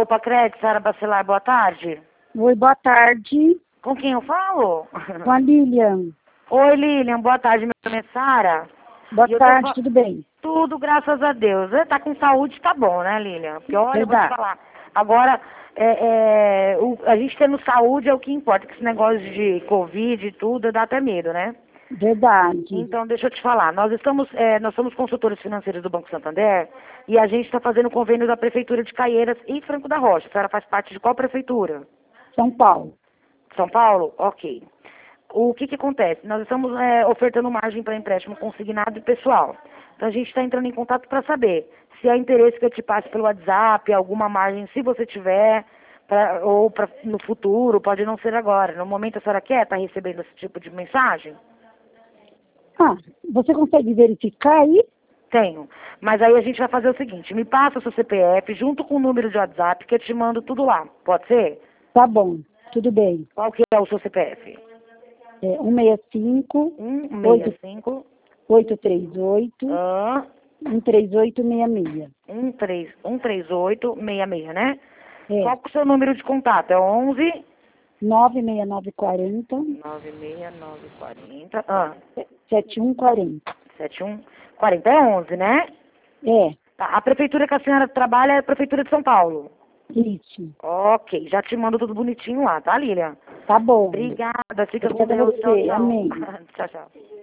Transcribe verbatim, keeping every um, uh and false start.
Opa, Crédito, Sara Bacelar, boa tarde. Oi, boa tarde. Com quem eu falo? Com a Lilian. Oi, Lilian, boa tarde, meu nome é Sara. Boa E eu tô tarde, fa- tudo bem? Tudo, graças a Deus. Eh, Tá com saúde, tá bom, né, Lilian? Porque olha, eu vou te Verdade. falar. Agora, é, é, o- a gente tendo saúde é o que importa, que esse negócio de Covid e tudo dá até medo, né? Verdade. Então, deixa eu te falar, nós estamos, é, nós somos consultores financeiros do Banco Santander e a gente está fazendo convênio da Prefeitura de Caieiras e Franco da Rocha. A senhora faz parte de qual prefeitura? São Paulo. São Paulo? Ok. O que que acontece? Nós estamos é, ofertando margem para empréstimo consignado e pessoal. Então, a gente está entrando em contato para saber se há interesse que eu te passe pelo WhatsApp, alguma margem, se você tiver, pra, ou pra, no futuro, pode não ser agora. No momento, a senhora quer estar recebendo esse tipo de mensagem? Ah, você consegue verificar aí? Tenho. Mas aí a gente vai fazer o seguinte, me passa o seu C P F junto com o número de WhatsApp que eu te mando tudo lá. Pode ser? Tá bom, tudo bem. Qual que é o seu C P F? É um seis cinco, um oito seis cinco oito três oito, ah, um três oito seis seis. um três um três oito seis seis, né? É, Qual que é o seu número de contato? É onze nove seis nove quatro zero, nove seis nove quatro zero ah, sete um quatro zero. sete um quatro zero. É onze, né? É, Tá, a prefeitura que a senhora trabalha é a prefeitura de São Paulo. isso. Ok, já te mando tudo bonitinho lá, tá, Lilian? Tá bom. Obrigada, fica com Obrigada a Deus. Tchau, você. tchau. Amém. Tchau, tchau.